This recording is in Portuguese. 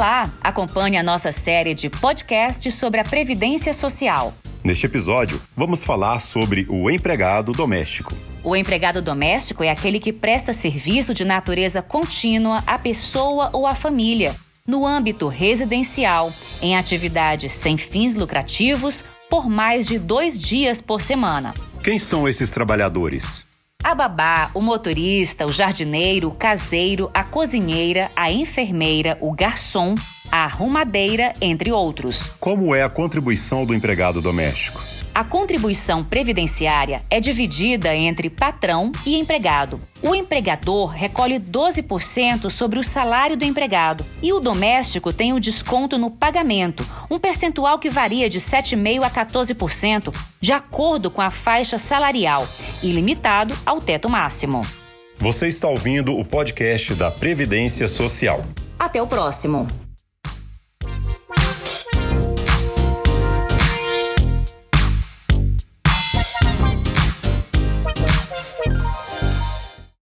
Olá! Acompanhe a nossa série de podcasts sobre a Previdência Social. Neste episódio, vamos falar sobre o empregado doméstico. O empregado doméstico é aquele que presta serviço de natureza contínua à pessoa ou à família, no âmbito residencial, em atividades sem fins lucrativos, por mais de 2 dias por semana. Quem são esses trabalhadores? A babá, o motorista, o jardineiro, o caseiro, a cozinheira, a enfermeira, o garçom, a arrumadeira, entre outros. Como é a contribuição do empregado doméstico? A contribuição previdenciária é dividida entre patrão e empregado. O empregador recolhe 12% sobre o salário do empregado e o doméstico tem o desconto no pagamento, um percentual que varia de 7,5% a 14%, de acordo com a faixa salarial, ilimitado ao teto máximo. Você está ouvindo o podcast da Previdência Social. Até o próximo!